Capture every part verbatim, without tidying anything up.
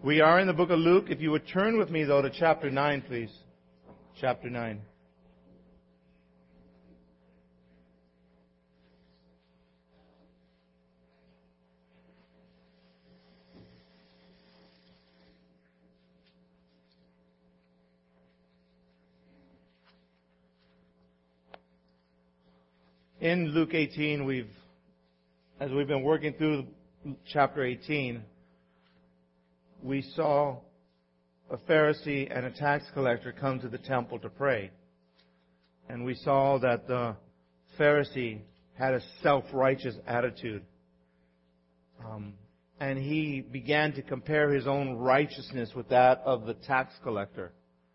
We are in the book of Luke. If you would turn with me, though, to chapter nine, please. Chapter nine. In Luke eighteen, we've, as we've been working through chapter eighteen, we saw a Pharisee and a tax collector come to the temple to pray. And we saw that the Pharisee had a self-righteous attitude. Um, and he began to compare his own righteousness with that of the tax collector.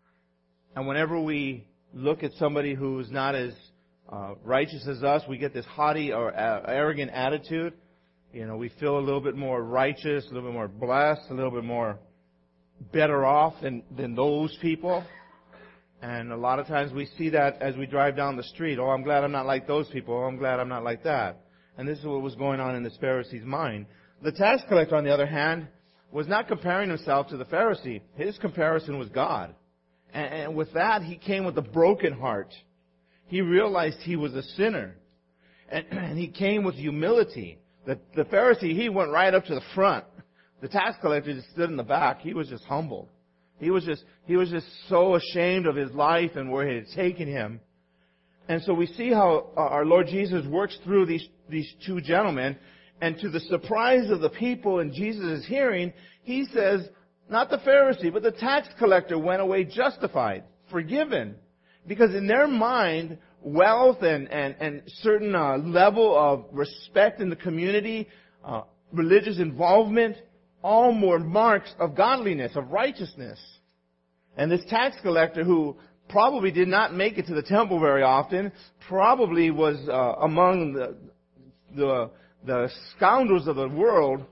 And whenever we look at somebody who's not as uh, righteous as us, we get this haughty or uh, arrogant attitude. You know, we feel a little bit more righteous, a little bit more blessed, a little bit more better off than, than those people. And a lot of times we see that as we drive down the street. Oh, I'm glad I'm not like those people. Oh, I'm glad I'm not like that. And this is what was going on in this Pharisee's mind. The tax collector, on the other hand, was not comparing himself to the Pharisee. His comparison was God. And, and with that, he came with a broken heart. He realized he was a sinner. And, and he came with humility. The, the Pharisee, he went right up to the front. The tax collector just stood in the back. He was just humbled. He was just, he was just so ashamed of his life and where it had taken him. And so we see how our Lord Jesus works through these, these two gentlemen. And to the surprise of the people in Jesus' hearing, he says, not the Pharisee, but the tax collector went away justified, forgiven. Because in their mind, wealth and, and, and certain uh, level of respect in the community, uh, religious involvement, all more marks of godliness, of righteousness. And this tax collector, who probably did not make it to the temple very often, probably was uh, among the, the, the scoundrels of the world,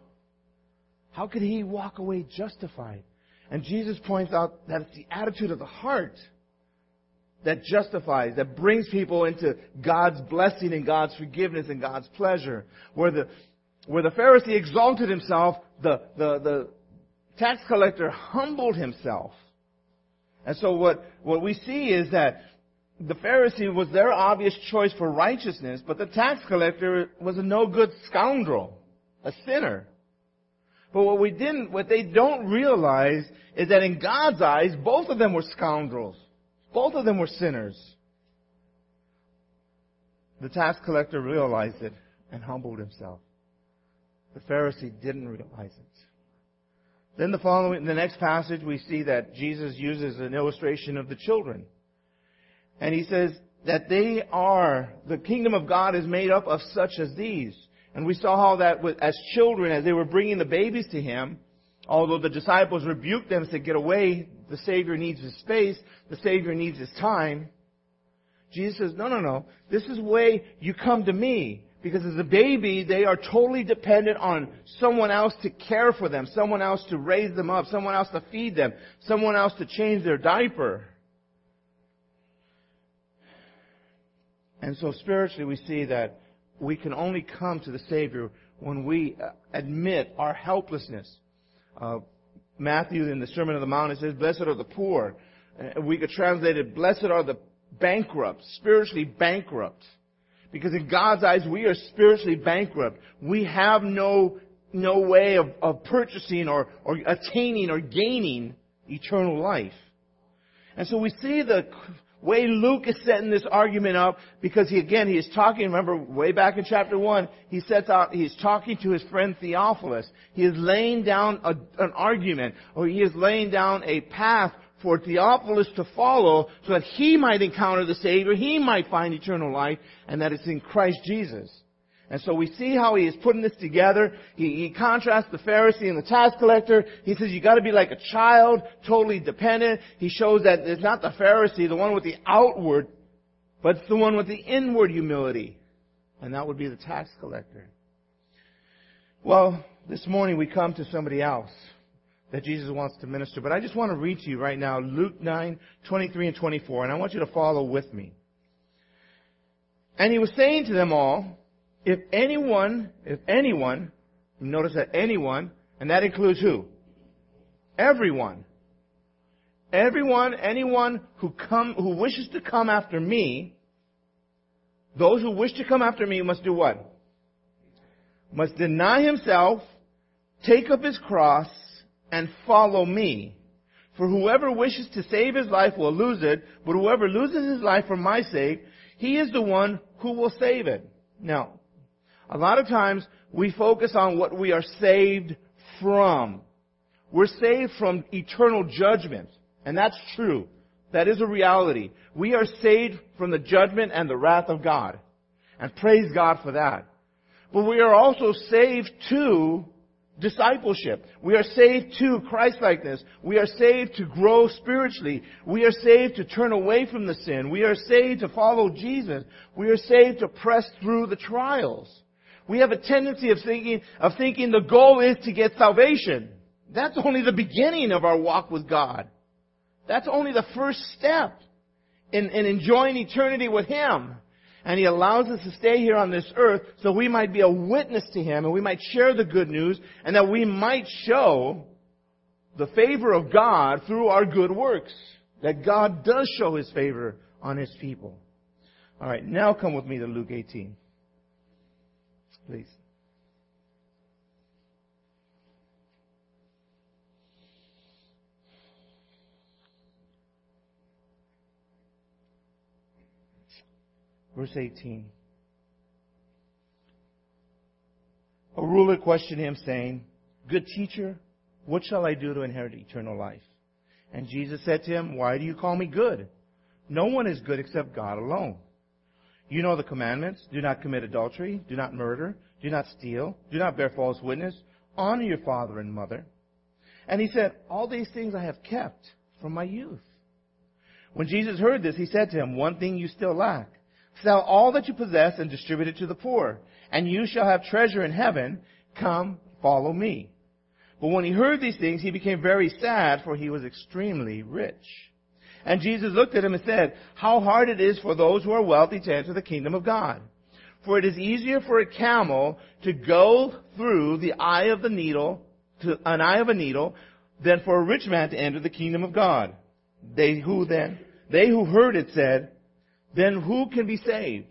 how could he walk away justified? And Jesus points out that it's the attitude of the heart that justifies, that brings people into God's blessing and God's forgiveness and God's pleasure. Where the where the Pharisee exalted himself, the, the, the tax collector humbled himself. And so what, what we see is that the Pharisee was their obvious choice for righteousness, but the tax collector was a no-good scoundrel, a sinner. But what we didn't, what they don't realize is that in God's eyes, both of them were scoundrels. Both of them were sinners. The tax collector realized it and humbled himself. The Pharisee didn't realize it. Then the following, the next passage, we see that Jesus uses an illustration of the children. And he says that they are, the kingdom of God is made up of such as these. And we saw how that as children, as they were bringing the babies to him, although the disciples rebuked them and said, get away, the Savior needs his space, the Savior needs his time. Jesus says, no, no, no, this is the way you come to me. Because as a baby, they are totally dependent on someone else to care for them, someone else to raise them up, someone else to feed them, someone else to change their diaper. And so spiritually we see that we can only come to the Savior when we admit our helplessness. Uh, Matthew in the Sermon on the Mount, it says, blessed are the poor. Uh, we could translate it, blessed are the bankrupt, spiritually bankrupt. Because in God's eyes, we are spiritually bankrupt. We have no, no way of, of purchasing or, or attaining or gaining eternal life. And so we see the way Luke is setting this argument up, because he, again, he is talking, remember, way back in chapter one, he sets out, he's talking to his friend Theophilus. He is laying down a, an argument, or he is laying down a path for Theophilus to follow so that he might encounter the Savior, he might find eternal life, and that it's in Christ Jesus. And so we see how he is putting this together. He, he contrasts the Pharisee and the tax collector. He says you got to be like a child, totally dependent. He shows that it's not the Pharisee, the one with the outward, but it's the one with the inward humility. And that would be the tax collector. Well, this morning we come to somebody else that Jesus wants to minister. But I just want to read to you right now Luke nine, twenty-three and twenty-four. And I want you to follow with me. And he was saying to them all, if anyone, if anyone, notice that anyone, and that includes who? Everyone. Everyone, anyone who come, who wishes to come after me, those who wish to come after me must do what? Must deny himself, take up his cross, and follow me. For whoever wishes to save his life will lose it, but whoever loses his life for my sake, he is the one who will save it. Now, a lot of times we focus on what we are saved from. We're saved from eternal judgment. And that's true. That is a reality. We are saved from the judgment and the wrath of God. And praise God for that. But we are also saved to discipleship. We are saved to Christ-likeness. We are saved to grow spiritually. We are saved to turn away from the sin. We are saved to follow Jesus. We are saved to press through the trials. We have a tendency of thinking, of thinking the goal is to get salvation. That's only the beginning of our walk with God. That's only the first step in, in enjoying eternity with Him. And He allows us to stay here on this earth so we might be a witness to Him and we might share the good news and that we might show the favor of God through our good works. That God does show His favor on His people. All right, now come with me to Luke eighteen. Please. Verse eighteen. A ruler questioned him, saying, "Good teacher, what shall I do to inherit eternal life?" And Jesus said to him, "Why do you call me good? No one is good except God alone. You know the commandments. Do not commit adultery. Do not murder. Do not steal. Do not bear false witness. Honor your father and mother." And he said, "All these things I have kept from my youth." When Jesus heard this, He said to him, "One thing you still lack. Sell all that you possess and distribute it to the poor, and you shall have treasure in heaven. Come, follow me." But when he heard these things, he became very sad, for he was extremely rich. And Jesus looked at him and said, "How hard it is for those who are wealthy to enter the kingdom of God. For it is easier for a camel to go through the eye of the needle, to an eye of a needle, than for a rich man to enter the kingdom of God." They who then, they who heard it said, "Then who can be saved?"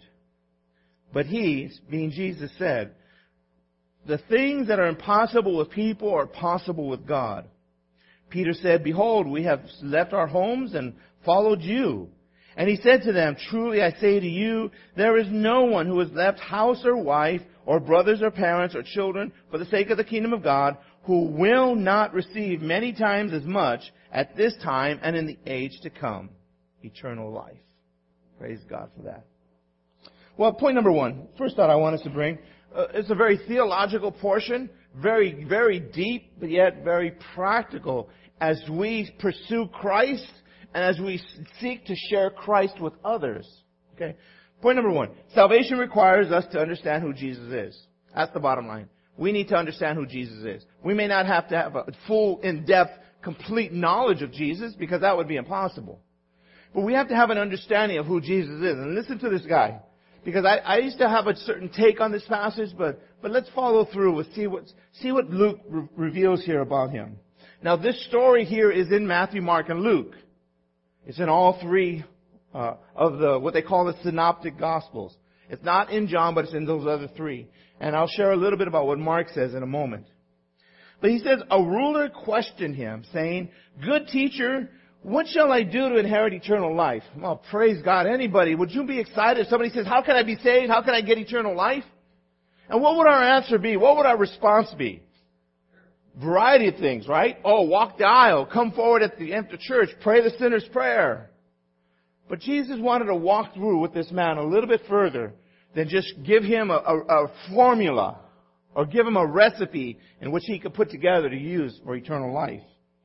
But He, being Jesus, said, "The things that are impossible with people are possible with God." Peter said, "Behold, we have left our homes and followed you." And He said to them, "Truly I say to you, there is no one who has left house or wife or brothers or parents or children for the sake of the kingdom of God who will not receive many times as much at this time and in the age to come, eternal life." Praise God for that. Well, point number one, first thought I want us to bring, uh, it's a very theological portion, very, very deep, but yet very practical as we pursue Christ and as we seek to share Christ with others. Okay? Point number one, salvation requires us to understand who Jesus is. That's the bottom line. We need to understand who Jesus is. We may not have to have a full, in-depth, complete knowledge of Jesus because that would be impossible. But we have to have an understanding of who Jesus is. And listen to this guy. Because I, I used to have a certain take on this passage, but, but let's follow through and see what, see what Luke re- reveals here about Him. Now this story here is in Matthew, Mark, and Luke. It's in all three uh, of the, what they call the synoptic gospels. It's not in John, but it's in those other three. And I'll share a little bit about what Mark says in a moment. But he says, a ruler questioned Him, saying, "Good teacher, what shall I do to inherit eternal life?" Well, praise God. Anybody, would you be excited if somebody says, "How can I be saved? How can I get eternal life?" And what would our answer be? What would our response be? Variety of things, right? Oh, walk the aisle. Come forward at the end of church. Pray the sinner's prayer. But Jesus wanted to walk through with this man a little bit further than just give him a, a, a formula or give him a recipe in which he could put together to use for eternal life.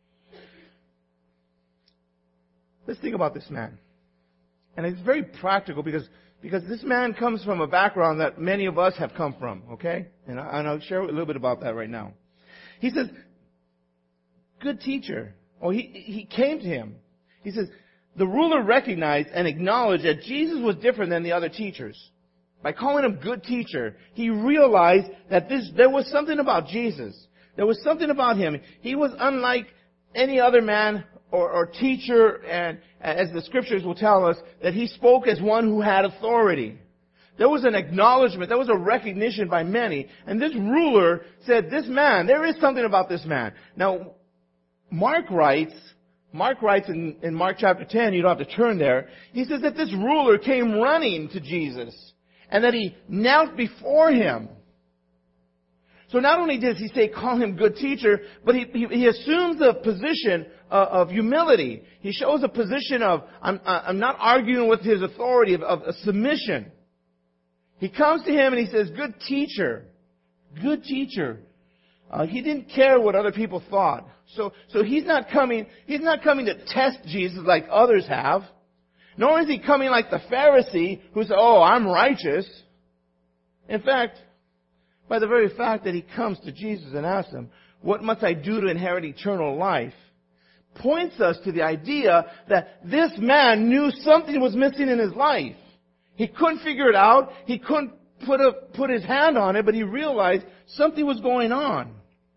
Let's think about this man. And it's very practical because, because this man comes from a background that many of us have come from, okay? And, I, and I'll share a little bit about that right now. He says, "Good teacher." Oh, he, he came to him. He says, the ruler recognized and acknowledged that Jesus was different than the other teachers. By calling him good teacher, he realized that this, there was something about Jesus. There was something about Him. He was unlike any other man or, or teacher, and as the scriptures will tell us, that he spoke as one who had authority. There was an acknowledgement, there was a recognition by many. And this ruler said, this man, there is something about this man. Now, Mark writes, Mark writes in, in Mark chapter ten, you don't have to turn there, he says that this ruler came running to Jesus, and that he knelt before him. So not only does he say, call him good teacher, but he, he, he assumes a position of, of humility. He shows a position of, I'm, I'm not arguing with his authority, of, of a submission. He comes to him and he says, good teacher, good teacher. Uh, he didn't care what other people thought. So, so he's not coming, he's not coming to test Jesus like others have. Nor is he coming like the Pharisee who said, oh, I'm righteous. In fact, by the very fact that he comes to Jesus and asks him, what must I do to inherit eternal life? Points us to the idea that this man knew something was missing in his life. He couldn't figure it out. He couldn't put a, put his hand on it, but he realized something was going on.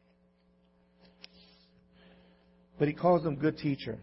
But he calls him good teacher.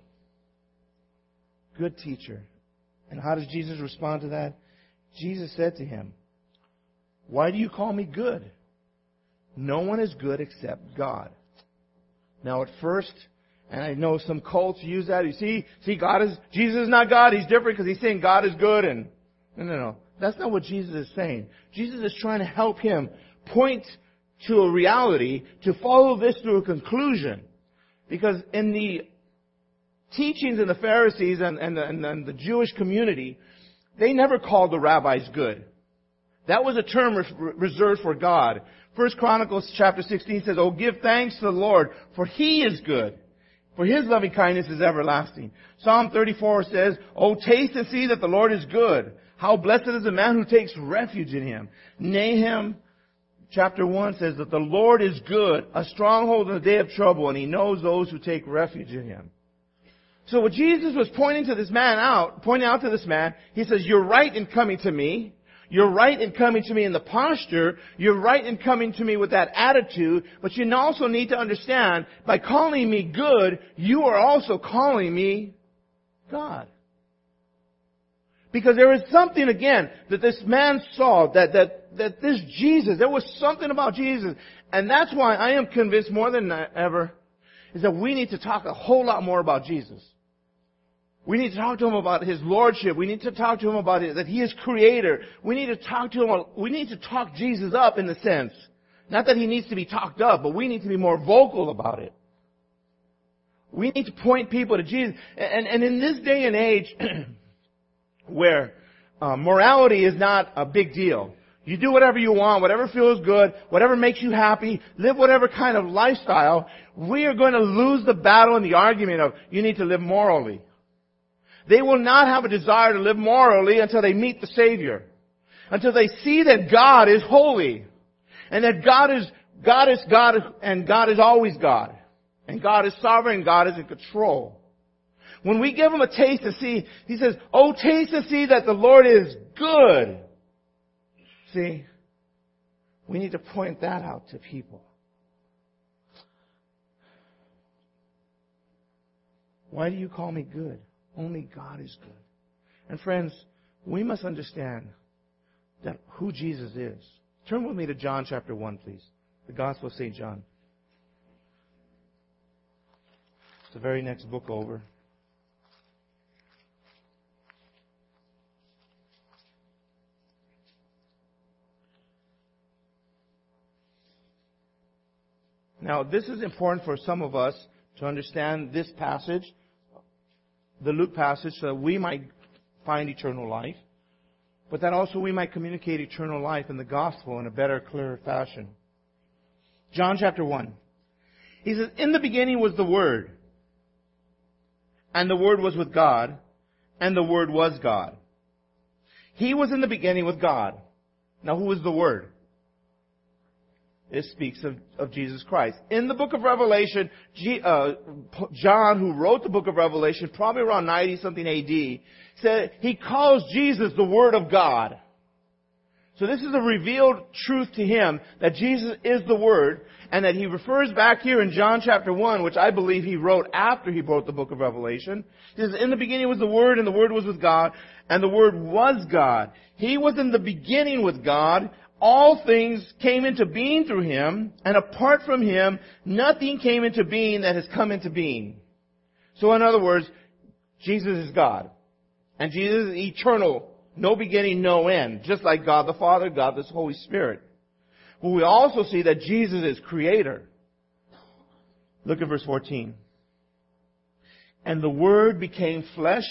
Good teacher. And how does Jesus respond to that? Jesus said to him, why do you call me good? No one is good except God. Now at first, and I know some cults use that, you see, see God is, Jesus is not God, He's different because He's saying God is good, and no, no, no. That's not what Jesus is saying. Jesus is trying to help him point to a reality, to follow this to a conclusion. Because in the teachings of the Pharisees and, and, the, and, the, and the Jewish community, they never called the rabbis good. That was a term re- reserved for God. First Chronicles chapter sixteen says, oh, give thanks to the Lord, for He is good. For His loving kindness is everlasting. Psalm thirty-four says, oh, taste and see that the Lord is good. How blessed is the man who takes refuge in Him. Nahum chapter one says that the Lord is good, a stronghold in the day of trouble, and He knows those who take refuge in Him. So what Jesus was pointing to this man out, pointing out to this man, He says, you're right in coming to me. You're right in coming to me in the posture. You're right in coming to me with that attitude. But you also need to understand, by calling me good, you are also calling me God. Because there is something, again, that this man saw, that, that, that this Jesus, there was something about Jesus. And that's why I am convinced more than ever, is that we need to talk a whole lot more about Jesus. We need to talk to Him about His Lordship. We need to talk to Him about it, that He is Creator. We need to talk to Him, we need to talk Jesus up in the sense. Not that He needs to be talked up, but we need to be more vocal about it. We need to point people to Jesus. And, and in this day and age, where uh, morality is not a big deal. You do whatever you want, whatever feels good, whatever makes you happy, live whatever kind of lifestyle, we are going to lose the battle in the argument of you need to live morally. They will not have a desire to live morally until they meet the Savior. Until they see that God is holy. And that God is, God is God and God is always God. And God is sovereign and God is in control. When we give Him a taste to see, He says, oh, taste and see that the Lord is good. See, we need to point that out to people. Why do you call me good? Only God is good. And friends, we must understand that who Jesus is. Turn with me to John chapter one, please. The Gospel of Saint John. It's the very next book over. Now, this is important for some of us to understand this passage, the Luke passage, so that we might find eternal life, but that also we might communicate eternal life in the gospel in a better, clearer fashion. John chapter one. He says, in the beginning was the Word, and the Word was with God, and the Word was God. He was in the beginning with God. Now, who is the Word? It speaks of, of Jesus Christ. In the book of Revelation, G, uh, John, who wrote the book of Revelation, probably around ninety something A D, said he calls Jesus the Word of God. So this is a revealed truth to him that Jesus is the Word, and that he refers back here in John chapter one, which I believe he wrote after he wrote the book of Revelation. He says, in the beginning was the Word, and the Word was with God, and the Word was God. He was in the beginning with God. All things came into being through him, and apart from him, nothing came into being that has come into being. So in other words, Jesus is God. And Jesus is eternal. No beginning, no end. Just like God the Father, God the Holy Spirit. But we also see that Jesus is Creator. Look at verse fourteen. And the Word became flesh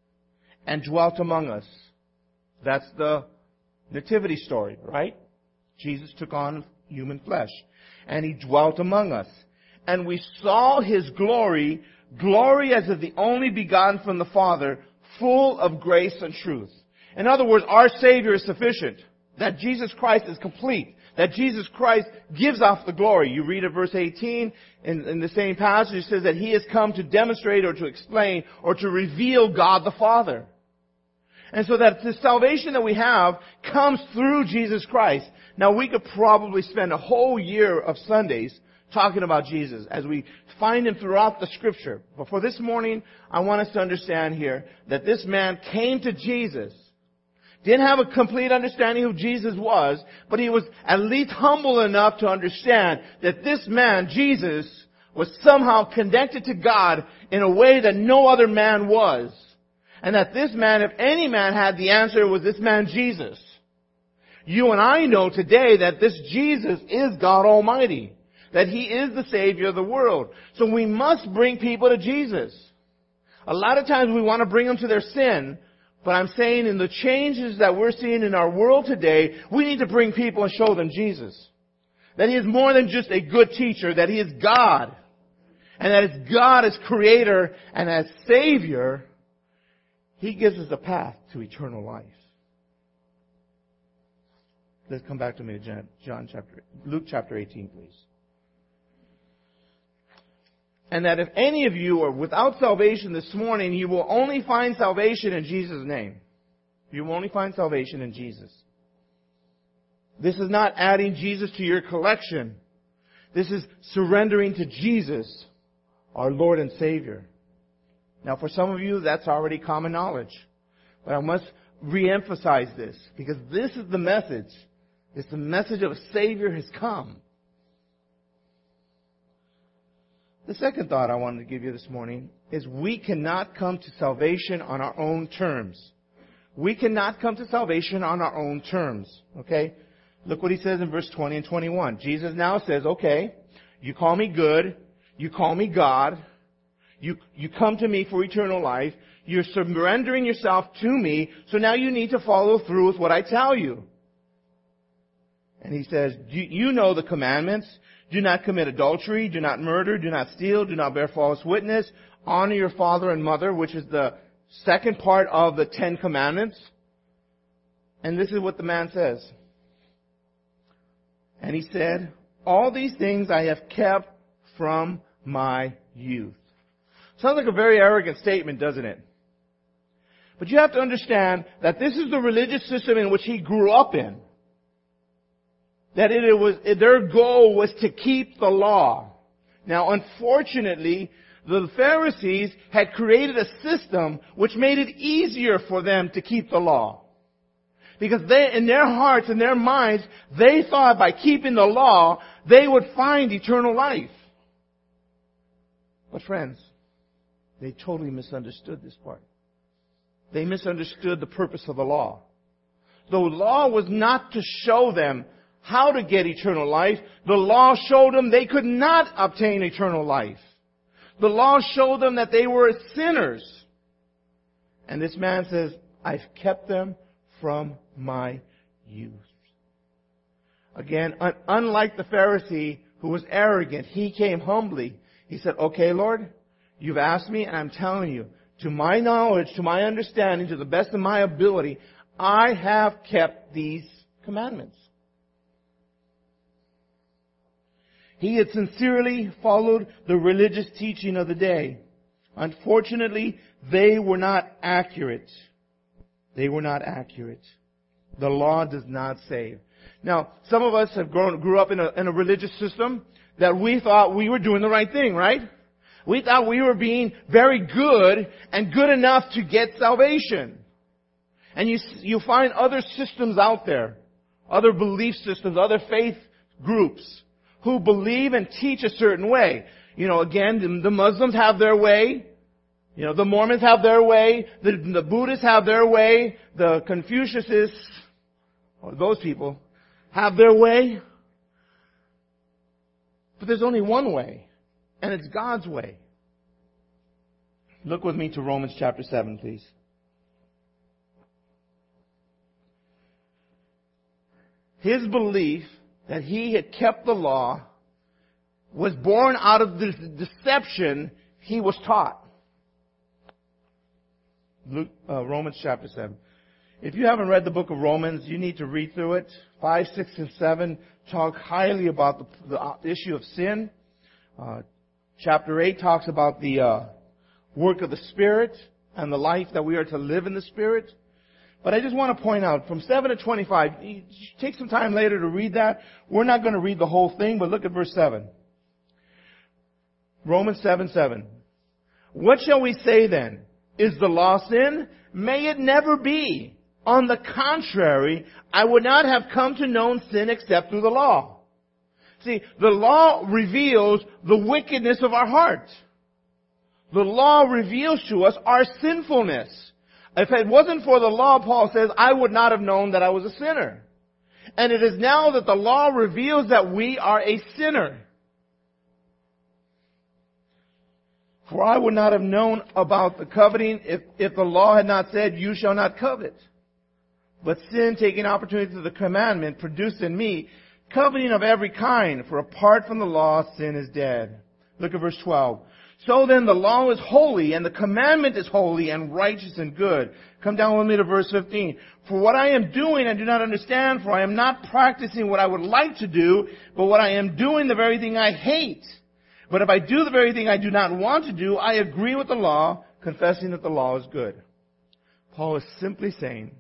and dwelt among us. That's the nativity story, right? Jesus took on human flesh. And He dwelt among us. And we saw His glory, glory as of the only begotten from the Father, full of grace and truth. In other words, our Savior is sufficient. That Jesus Christ is complete. That Jesus Christ gives off the glory. You read at verse eighteen in, in the same passage, it says that He has come to demonstrate or to explain or to reveal God the Father. And so that the salvation that we have comes through Jesus Christ. Now we could probably spend a whole year of Sundays talking about Jesus as we find Him throughout the Scripture. But for this morning, I want us to understand here that this man came to Jesus. Didn't have a complete understanding who Jesus was, but he was at least humble enough to understand that this man, Jesus, was somehow connected to God in a way that no other man was. And that this man, if any man had the answer, was this man Jesus. You and I know today that this Jesus is God Almighty. That He is the Savior of the world. So we must bring people to Jesus. A lot of times we want to bring them to their sin. But I'm saying in the changes that we're seeing in our world today, we need to bring people and show them Jesus. That He is more than just a good teacher. That He is God. And that as God as Creator and as Savior, He gives us a path to eternal life. Let's come back to me to John, John chapter, Luke chapter eighteen, please. And that if any of you are without salvation this morning, you will only find salvation in Jesus' name. You will only find salvation in Jesus. This is not adding Jesus to your collection. This is surrendering to Jesus, our Lord and Savior. Now, for some of you, that's already common knowledge. But I must reemphasize this, because this is the message. It's the message of a Savior has come. The second thought I wanted to give you this morning is we cannot come to salvation on our own terms. We cannot come to salvation on our own terms. Okay? Look what He says in verse twenty and twenty-one. Jesus now says, okay, you call me good. You call me God. You, you come to me for eternal life. You're surrendering yourself to me. So now you need to follow through with what I tell you. And He says, you, you know the commandments. Do not commit adultery. Do not murder. Do not steal. Do not bear false witness. Honor your father and mother, which is the second part of the Ten Commandments. And this is what the man says. And he said, all these things I have kept from my youth. Sounds like a very arrogant statement, doesn't it? But you have to understand that this is the religious system in which he grew up in. That it was, their goal was to keep the law. Now, unfortunately, the Pharisees had created a system which made it easier for them to keep the law. Because they, in their hearts and their minds, they thought by keeping the law, they would find eternal life. But friends, they totally misunderstood this part. They misunderstood the purpose of the law. The law was not to show them how to get eternal life. The law showed them they could not obtain eternal life. The law showed them that they were sinners. And this man says, I've kept them from my youth. Again, un- unlike the Pharisee who was arrogant, he came humbly. He said, okay, Lord, you've asked me and I'm telling you, to my knowledge, to my understanding, to the best of my ability, I have kept these commandments. He had sincerely followed the religious teaching of the day. Unfortunately, they were not accurate. They were not accurate. The law does not save. Now, some of us have grown, grew up in a, in a religious system that we thought we were doing the right thing, right? We thought we were being very good and good enough to get salvation. And you, you find other systems out there, other belief systems, other faith groups who believe and teach a certain way. You know, again, the, the Muslims have their way. You know, the Mormons have their way. The, the Buddhists have their way. The Confuciuses, or those people, have their way. But there's only one way, and it's God's way. Look with me to Romans chapter seven, please. His belief that he had kept the law was born out of the deception he was taught. Luke, uh, Romans chapter seven. If you haven't read the book of Romans, you need to read through it. Five, six, and seven talk highly about the, the issue of sin. Uh, chapter eight talks about the uh, work of the Spirit and the life that we are to live in the Spirit. But I just want to point out, from seven to twenty-five, take some time later to read that. We're not going to read the whole thing, but look at verse seven. Romans seven, seven. What shall we say then? Is the law sin? May it never be. On the contrary, I would not have come to know sin except through the law. See, the law reveals the wickedness of our heart. The law reveals to us our sinfulness. If it wasn't for the law, Paul says, I would not have known that I was a sinner. And it is now that the law reveals that we are a sinner. For I would not have known about the coveting if, if the law had not said, you shall not covet. But sin, taking opportunity of the commandment, produced in me coveting of every kind. For apart from the law, sin is dead. Look at verse twelve. So then the law is holy, and the commandment is holy and righteous and good. Come down with me to verse fifteen. For what I am doing I do not understand, for I am not practicing what I would like to do, but what I am doing the very thing I hate. But if I do the very thing I do not want to do, I agree with the law, confessing that the law is good. Paul is simply saying,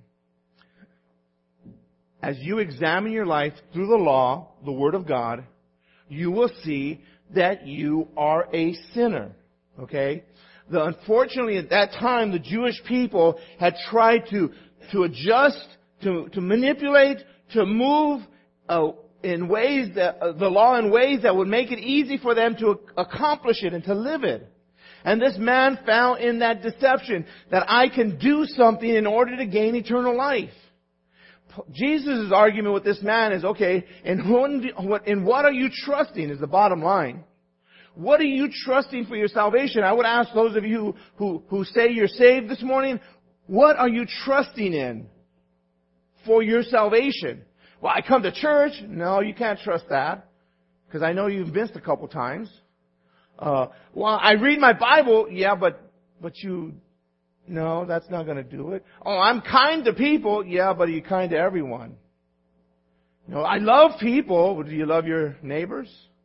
as you examine your life through the law, the Word of God, you will see that you are a sinner. Okay? The, unfortunately, at that time, the Jewish people had tried to, to adjust, to, to manipulate, to move uh, in ways that, uh, the law in ways that would make it easy for them to accomplish it and to live it. And this man found in that deception that I can do something in order to gain eternal life. Jesus' argument with this man is, okay, in what, in what are you trusting is the bottom line. What are you trusting for your salvation? I would ask those of you who, who say you're saved this morning, what are you trusting in for your salvation? Well, I come to church. No, you can't trust that, because I know you've missed a couple times. Uh, well, I read my Bible. Yeah, but, but you... No, that's not going to do it. Oh, I'm kind to people. Yeah, but are you kind to everyone? No, I love people. Do you love your neighbors?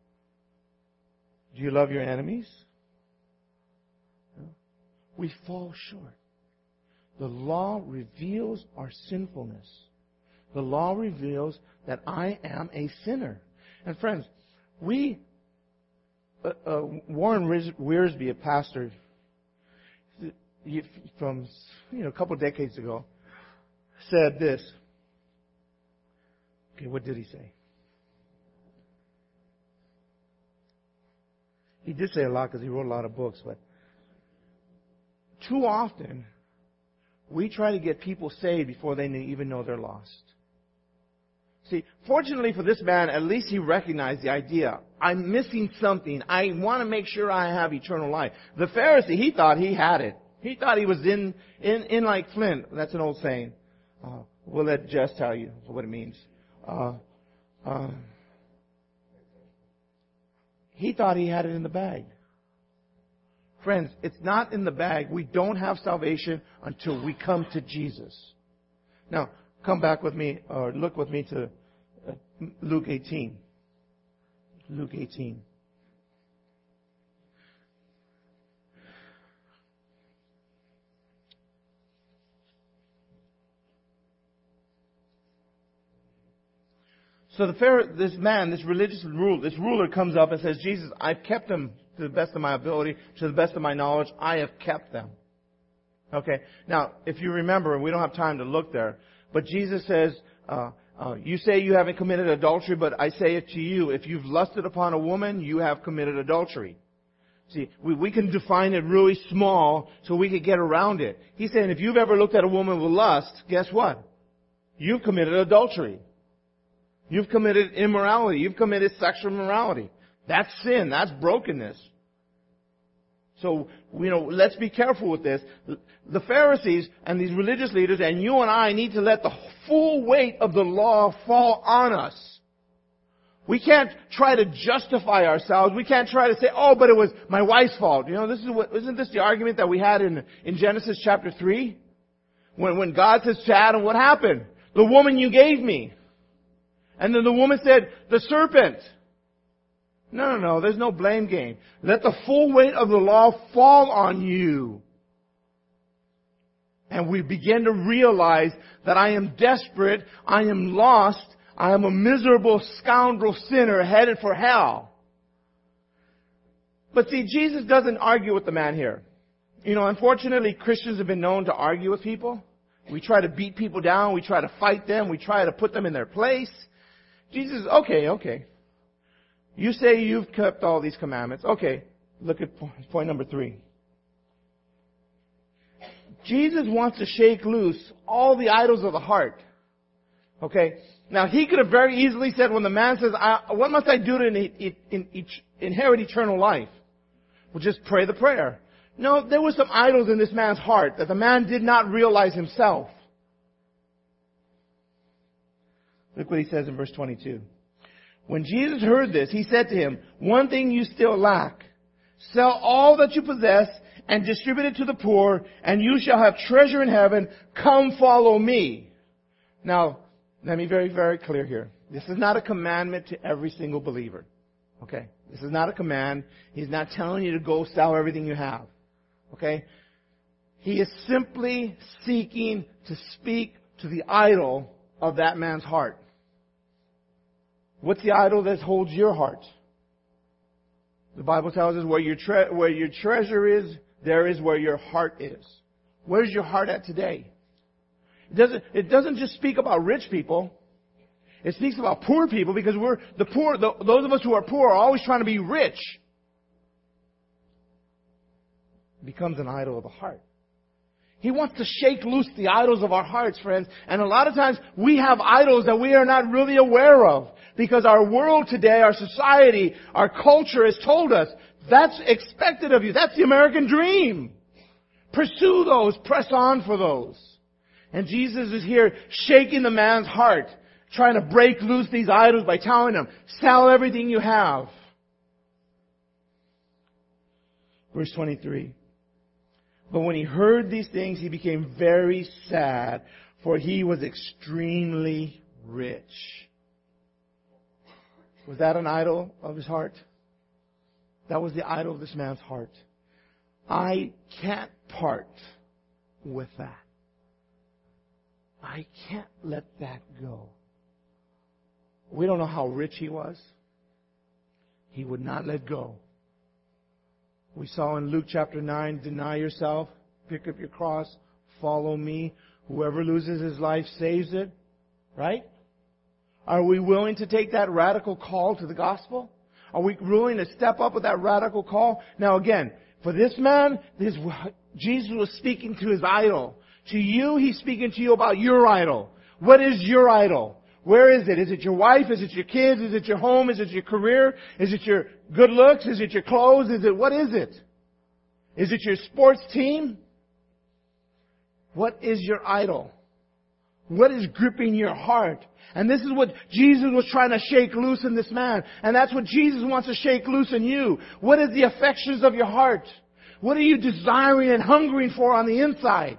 Do you love your enemies? No. We fall short. The law reveals our sinfulness. The law reveals that I am a sinner. And friends, we, uh, uh, Warren Wiersbe, a pastor, from you know a couple of decades ago, said this. Okay, what did he say? He did say a lot because he wrote a lot of books, but too often we try to get people saved before they even know they're lost. See, fortunately for this man, at least he recognized the idea. I'm missing something. I want to make sure I have eternal life. The Pharisee, he thought he had it. He thought he was in, in, in like Flint. That's an old saying. Uh, we'll let Jess tell you what it means. Uh, uh, he thought he had it in the bag. Friends, it's not in the bag. We don't have salvation until we come to Jesus. Now, come back with me, or look with me to uh, Luke eighteen. Luke eighteen. So the Pharaoh, this man, this religious ruler, this ruler comes up and says, Jesus, I've kept them to the best of my ability, to the best of my knowledge. I have kept them. Okay. Now, if you remember, and we don't have time to look there, but Jesus says, uh, uh, you say you haven't committed adultery, but I say it to you, if you've lusted upon a woman, you have committed adultery. See, we, we can define it really small so we can get around it. He's saying if you've ever looked at a woman with lust, guess what? You've committed adultery. You've committed immorality. You've committed sexual immorality. That's sin. That's brokenness. So, you know, let's be careful with this. The Pharisees and these religious leaders and you and I need to let the full weight of the law fall on us. We can't try to justify ourselves. We can't try to say, oh, but it was my wife's fault. You know, this is what, isn't this the argument that we had in, in Genesis chapter three? When, when God says to Adam, what happened? The woman you gave me. And then the woman said, the serpent. No, no, no. There's no blame game. Let the full weight of the law fall on you. And we begin to realize that I am desperate. I am lost. I am a miserable scoundrel sinner headed for hell. But see, Jesus doesn't argue with the man here. You know, unfortunately, Christians have been known to argue with people. We try to beat people down. We try to fight them. We try to put them in their place. Jesus, okay, okay. You say you've kept all these commandments. Okay, look at point number three. Jesus wants to shake loose all the idols of the heart. Okay? Now, he could have very easily said when the man says, I, what must I do to in, in, in, inherit eternal life? Well, just pray the prayer. No, there were some idols in this man's heart that the man did not realize himself. Look what he says in verse twenty-two. When Jesus heard this, he said to him, one thing you still lack. Sell all that you possess and distribute it to the poor, and you shall have treasure in heaven. Come follow me. Now, let me be very, very clear here. This is not a commandment to every single believer. Okay? This is not a command. He's not telling you to go sell everything you have. Okay? He is simply seeking to speak to the idol of that man's heart. What's the idol that holds your heart? The Bible tells us where your, tre- where your treasure is, there is where your heart is. Where's your heart at today? It doesn't, it doesn't just speak about rich people. It speaks about poor people because we're, the poor, the, those of us who are poor are always trying to be rich. It becomes an idol of the heart. He wants to shake loose the idols of our hearts, friends. And a lot of times we have idols that we are not really aware of. Because our world today, our society, our culture has told us, that's expected of you. That's the American dream. Pursue those. Press on for those. And Jesus is here shaking the man's heart, trying to break loose these idols by telling him, sell everything you have. Verse twenty-three. But when he heard these things, he became very sad, for he was extremely rich. Was that an idol of his heart? That was the idol of this man's heart. I can't part with that. I can't let that go. We don't know how rich he was. He would not let go. We saw in Luke chapter nine, deny yourself, pick up your cross, follow me. Whoever loses his life saves it. Right? Are we willing to take that radical call to the gospel? Are we willing to step up with that radical call? Now again, for this man, this, Jesus was speaking to his idol. To you, he's speaking to you about your idol. What is your idol? Where is it? Is it your wife? Is it your kids? Is it your home? Is it your career? Is it your good looks? Is it your clothes? Is it, what is it? Is it your sports team? What is your idol? What is gripping your heart? And this is what Jesus was trying to shake loose in this man. And that's what Jesus wants to shake loose in you. What is the affections of your heart? What are you desiring and hungering for on the inside?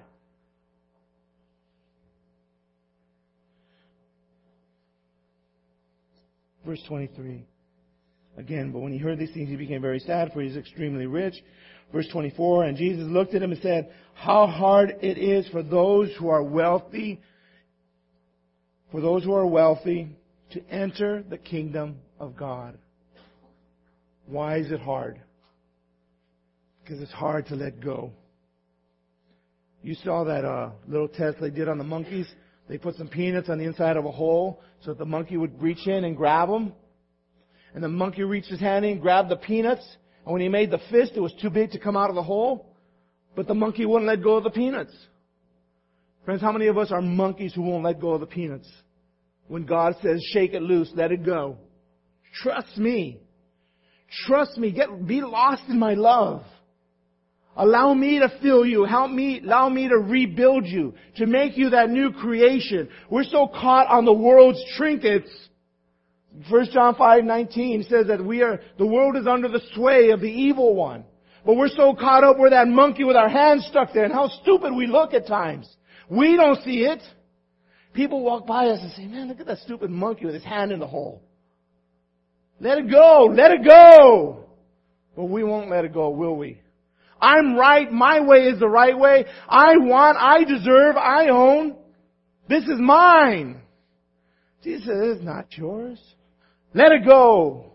Verse twenty-three. Again, but when he heard these things, he became very sad, for he is extremely rich. Verse twenty-four, and Jesus looked at him and said, how hard it is for those who are wealthy, for those who are wealthy to enter the kingdom of God. Why is it hard? Because it's hard to let go. You saw that uh, little test they did on the monkeys. They put some peanuts on the inside of a hole so that the monkey would reach in and grab them. And the monkey reached his hand in and grabbed the peanuts. And when he made the fist, it was too big to come out of the hole. But the monkey wouldn't let go of the peanuts. Friends, how many of us are monkeys who won't let go of the peanuts? When God says, shake it loose, let it go. Trust me. Trust me. Get, be lost in my love. Allow me to fill you. Help me, allow me to rebuild you. To make you that new creation. We're so caught on the world's trinkets. First John five nineteen says that we are, the world is under the sway of the evil one. But we're so caught up with that monkey with our hands stuck there and how stupid we look at times. We don't see it. People walk by us and say, man, look at that stupid monkey with his hand in the hole. Let it go. Let it go. But we won't let it go, will we? I'm right. My way is the right way. I want, I deserve, I own. This is mine. Jesus says, it's not yours. Let it go.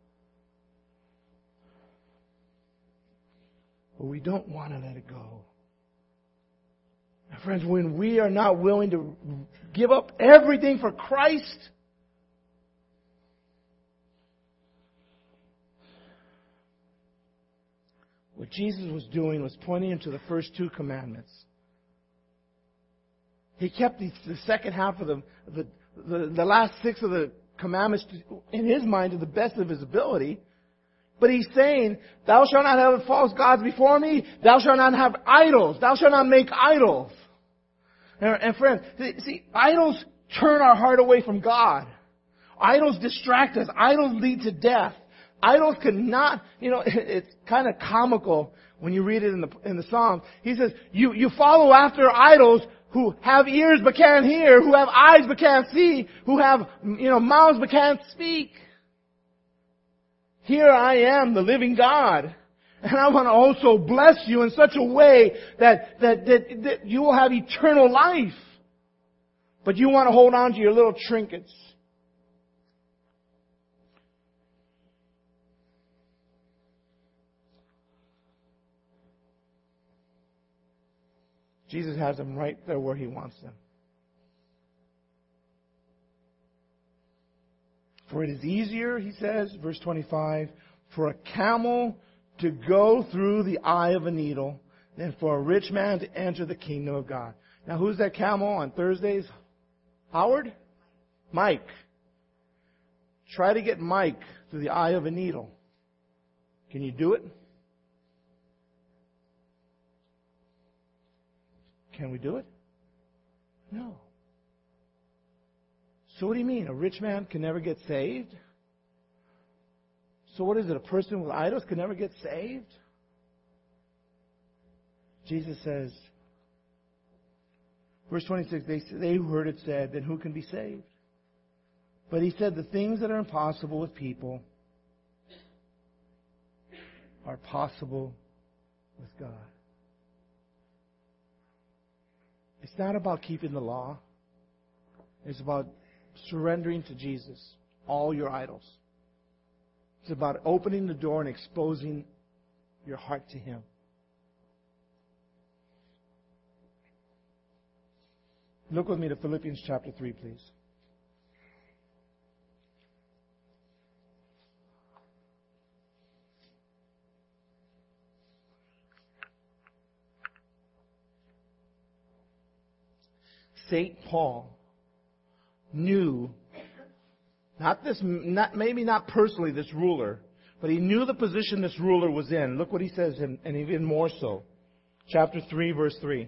But we don't want to let it go. My friends, when we are not willing to give up everything for Christ, what Jesus was doing was pointing him to the first two commandments. He kept the, the second half of the, the, the, the last six of the commandments to, in his mind to the best of his ability. But he's saying, thou shalt not have false gods before me. Thou shalt not have idols. Thou shalt not make idols. And, and friends, see, idols turn our heart away from God. Idols distract us. Idols lead to death. Idols cannot, you know, it's kind of comical when you read it in the in the Psalms. He says, you, you follow after idols who have ears but can't hear, who have eyes but can't see, who have, you know, mouths but can't speak. Here I am, the living God. And I want to also bless you in such a way that, that, that, that you will have eternal life. But you want to hold on to your little trinkets. Jesus has them right there where He wants them. For it is easier, He says, verse twenty-five, for a camel to go through the eye of a needle than for a rich man to enter the kingdom of God. Now, who's that camel on Thursdays? Howard? Mike. Try to get Mike through the eye of a needle. Can you do it? Can we do it? No. So what do you mean? A rich man can never get saved? So what is it? A person with idols can never get saved? Jesus says, verse twenty-six, they, they who heard it said, then who can be saved? But He said the things that are impossible with people are possible with God. It's not about keeping the law. It's about surrendering to Jesus all your idols. It's about opening the door and exposing your heart to Him. Look with me to Philippians chapter three, please. Saint Paul knew, not this, not maybe not personally this ruler, but he knew the position this ruler was in. Look what he says, and, and even more so. Chapter three, verse three.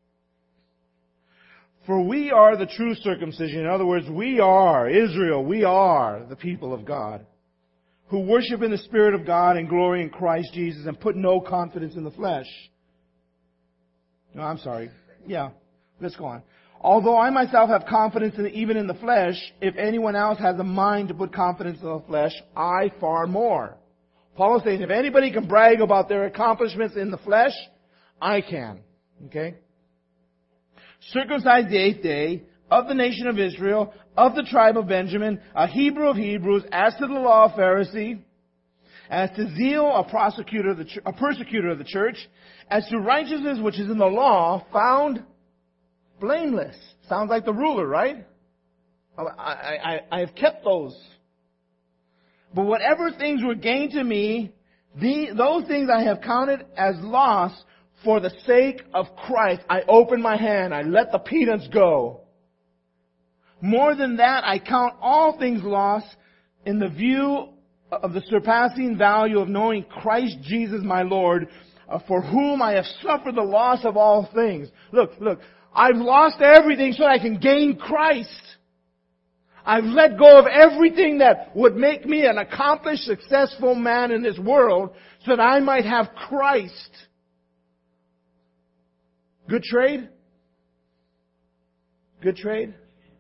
For we are the true circumcision. In other words, we are Israel. We are the people of God, who worship in the Spirit of God and glory in Christ Jesus and put no confidence in the flesh. No, I'm sorry. Yeah, let's go on. Although I myself have confidence in, even in the flesh, if anyone else has a mind to put confidence in the flesh, I far more. Paul is saying, if anybody can brag about their accomplishments in the flesh, I can. Okay? Circumcised the eighth day of the nation of Israel, of the tribe of Benjamin, a Hebrew of Hebrews, as to the law, a Pharisee, as to zeal, a prosecutor of the ch- a persecutor of the church, as to righteousness which is in the law, found blameless. Sounds like the ruler, right? I, I, I, I have kept those. But whatever things were gained to me, the, those things I have counted as loss for the sake of Christ. I open my hand. I let the peanuts go. More than that, I count all things lost in the view of the surpassing value of knowing Christ Jesus my Lord, uh, for whom I have suffered the loss of all things. Look, look, I've lost everything so that I can gain Christ. I've let go of everything that would make me an accomplished, successful man in this world so that I might have Christ. Good trade? Good trade?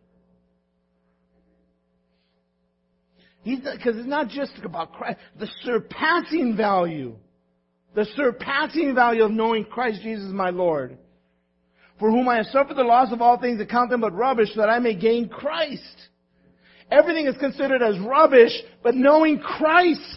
Because it's not just about Christ. The surpassing value. The surpassing value of knowing Christ Jesus my Lord. For whom I have suffered the loss of all things, and count them but rubbish, so that I may gain Christ. Everything is considered as rubbish, but knowing Christ.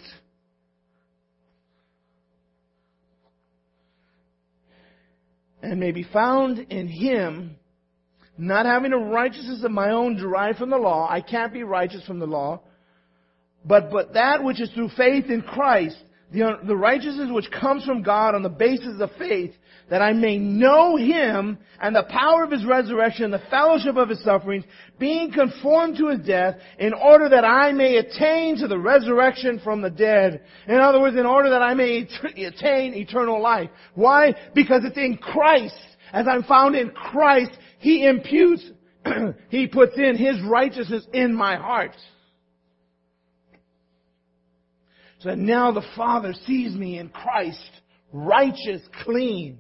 And may be found in Him, not having a righteousness of my own derived from the law. I can't be righteous from the law. But, but that which is through faith in Christ, the, the righteousness which comes from God on the basis of faith, that I may know Him and the power of His resurrection and the fellowship of His sufferings, being conformed to His death, in order that I may attain to the resurrection from the dead. In other words, in order that I may attain eternal life. Why? Because it's in Christ. As I'm found in Christ, He imputes, He puts in His righteousness in my heart. So that now the Father sees me in Christ, righteous, clean.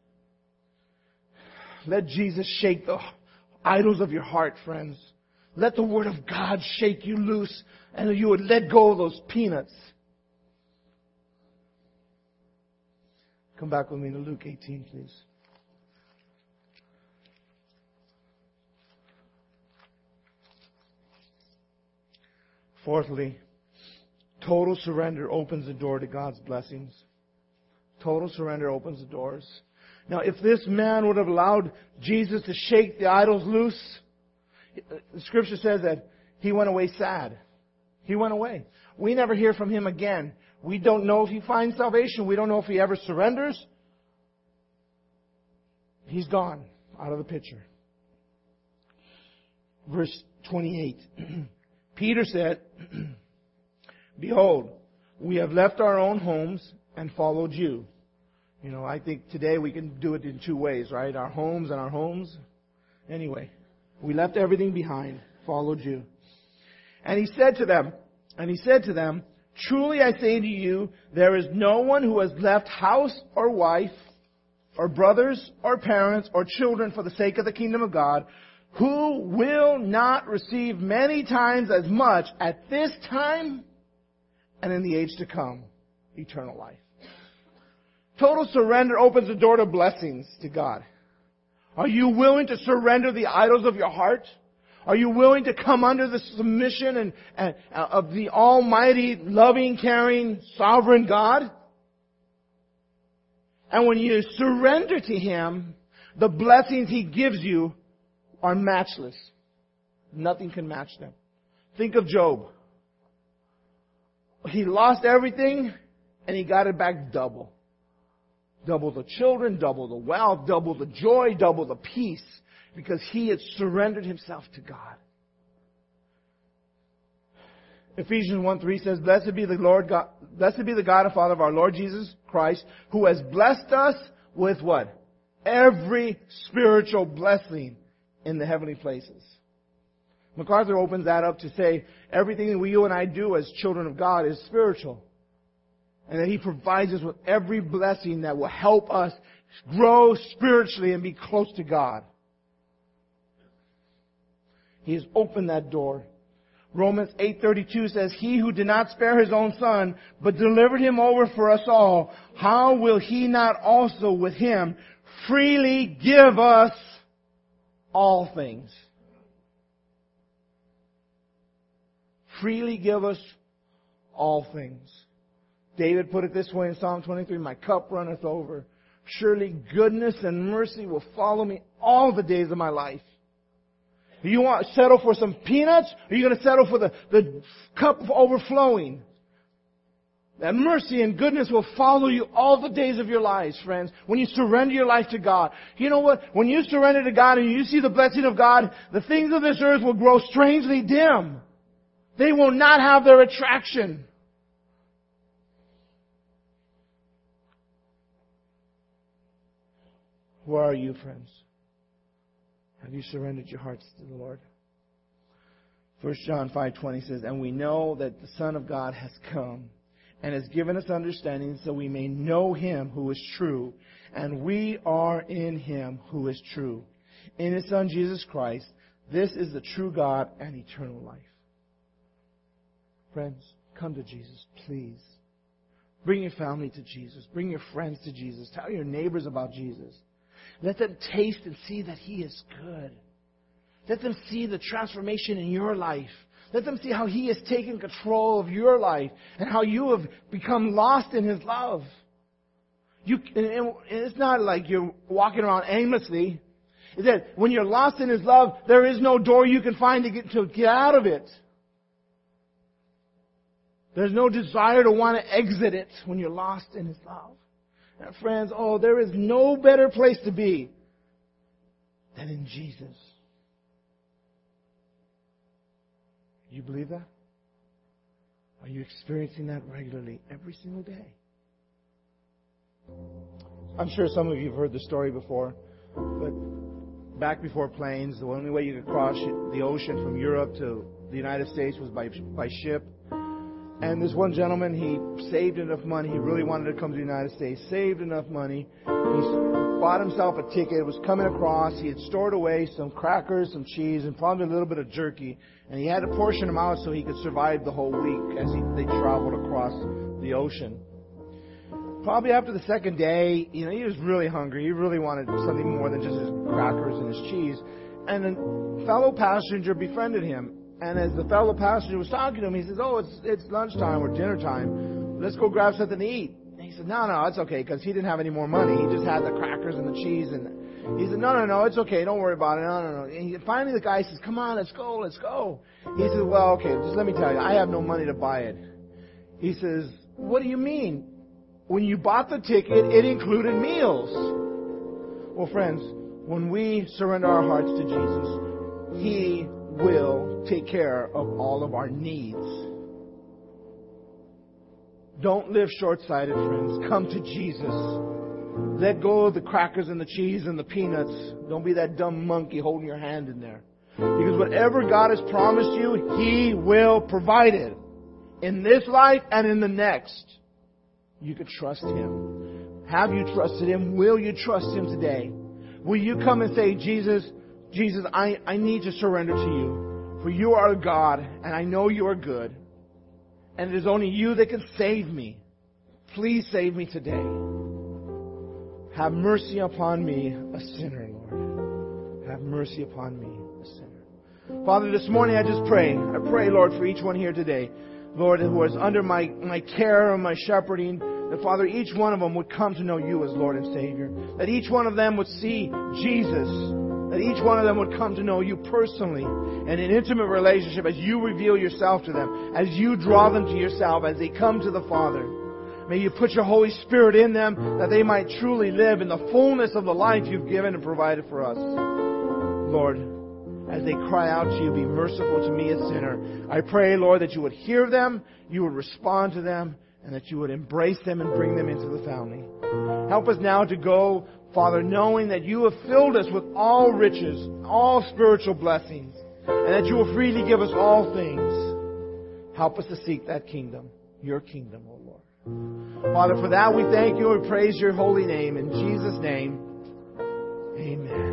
Let Jesus shake the idols of your heart, friends. Let the Word of God shake you loose, and you would let go of those peanuts. Come back with me to Luke eighteen, please. Fourthly, total surrender opens the door to God's blessings. Total surrender opens the doors. Now, if this man would have allowed Jesus to shake the idols loose, the Scripture says that he went away sad. He went away. We never hear from him again. We don't know if he finds salvation. We don't know if he ever surrenders. He's gone out of the picture. Verse twenty-eight. Peter said, "Behold, we have left our own homes and followed you." You know, I think today we can do it in two ways, right? Our homes and our homes. Anyway, we left everything behind, followed you. And he said to them, and he said to them, "Truly I say to you, there is no one who has left house or wife, or brothers or parents or children for the sake of the kingdom of God, who will not receive many times as much at this time and in the age to come, eternal life." Total surrender opens the door to blessings to God. Are you willing to surrender the idols of your heart? Are you willing to come under the submission and, and uh, of the almighty, loving, caring, sovereign God? And when you surrender to Him, the blessings He gives you are matchless. Nothing can match them. Think of Job. He lost everything and he got it back double. Double the children, double the wealth, double the joy, double the peace, because he had surrendered himself to God. Ephesians one three says, "Blessed be the Lord God, blessed be the God and Father of our Lord Jesus Christ, who has blessed us with" what? "Every spiritual blessing in the heavenly places." MacArthur opens that up to say everything that we, you and I do as children of God is spiritual. And that He provides us with every blessing that will help us grow spiritually and be close to God. He has opened that door. Romans eight thirty-two says, "He who did not spare His own Son, but delivered Him over for us all, how will He not also with Him freely give us all things?" freely give us all things. David put it this way in Psalm twenty-three, my cup runneth over. Surely goodness and mercy will follow me all the days of my life. Do you want to settle for some peanuts? Or are you going to settle for the, the cup overflowing? That mercy and goodness will follow you all the days of your lives, friends. When you surrender your life to God. You know what? When you surrender to God and you see the blessing of God, the things of this earth will grow strangely dim. They will not have their attraction. Where are you, friends? Have you surrendered your hearts to the Lord? First John five twenty says, and we know that the Son of God has come and has given us understanding so we may know Him who is true. And we are in Him who is true. In His Son Jesus Christ, this is the true God and eternal life. Friends, come to Jesus, please. Bring your family to Jesus. Bring your friends to Jesus. Tell your neighbors about Jesus. Let them taste and see that He is good. Let them see the transformation in your life. Let them see how He has taken control of your life and how you have become lost in His love. You, and it's not like you're walking around aimlessly. It's that when you're lost in His love, there is no door you can find to get, to get out of it. There's no desire to want to exit it when you're lost in His love. And friends, oh, there is no better place to be than in Jesus. You believe that? Are you experiencing that regularly every single day? I'm sure some of you have heard the story before, but back before planes, the only way you could cross the ocean from Europe to the United States was by by ship. And this one gentleman, he saved enough money. He really wanted to come to the United States. Saved enough money. He bought himself a ticket. It was coming across. He had stored away some crackers, some cheese, and probably a little bit of jerky. And he had to portion them out so he could survive the whole week as he, they traveled across the ocean. Probably after the second day, you know, he was really hungry. He really wanted something more than just his crackers and his cheese. And a fellow passenger befriended him. And as the fellow passenger was talking to him, he says, oh, it's it's lunchtime or dinner time. Let's go grab something to eat. And he said, no, no, it's okay, because he didn't have any more money. He just had the crackers and the cheese. And he said, no, no, no, it's okay. Don't worry about it. No, no, no. And he, finally the guy says, come on, let's go, let's go. He said, well, okay, just let me tell you, I have no money to buy it. He says, what do you mean? When you bought the ticket, it included meals. Well, friends, when we surrender our hearts to Jesus, He will take care of all of our needs. Don't live short-sighted, friends. Come to Jesus. Let go of the crackers and the cheese and the peanuts. Don't be that dumb monkey holding your hand in there. Because whatever God has promised you, He will provide it. In this life and in the next. You can trust Him. Have you trusted Him? Will you trust Him today? Will you come and say, Jesus, Jesus, I, I need to surrender to You. For You are God, and I know You are good. And it is only You that can save me. Please save me today. Have mercy upon me, a sinner, Lord. Have mercy upon me, a sinner. Father, this morning I just pray. I pray, Lord, for each one here today. Lord, who is under my, my care and my shepherding, that, Father, each one of them would come to know You as Lord and Savior. That each one of them would see Jesus. That each one of them would come to know You personally in an intimate relationship as You reveal Yourself to them, as You draw them to Yourself, as they come to the Father. May You put Your Holy Spirit in them that they might truly live in the fullness of the life You've given and provided for us. Lord, as they cry out to You, be merciful to me, a sinner. I pray, Lord, that You would hear them, You would respond to them, and that You would embrace them and bring them into the family. Help us now to go, Father, knowing that You have filled us with all riches, all spiritual blessings, and that You will freely give us all things. Help us to seek that kingdom, Your kingdom, O Lord. Father, for that we thank You and praise Your holy name. In Jesus' name, amen.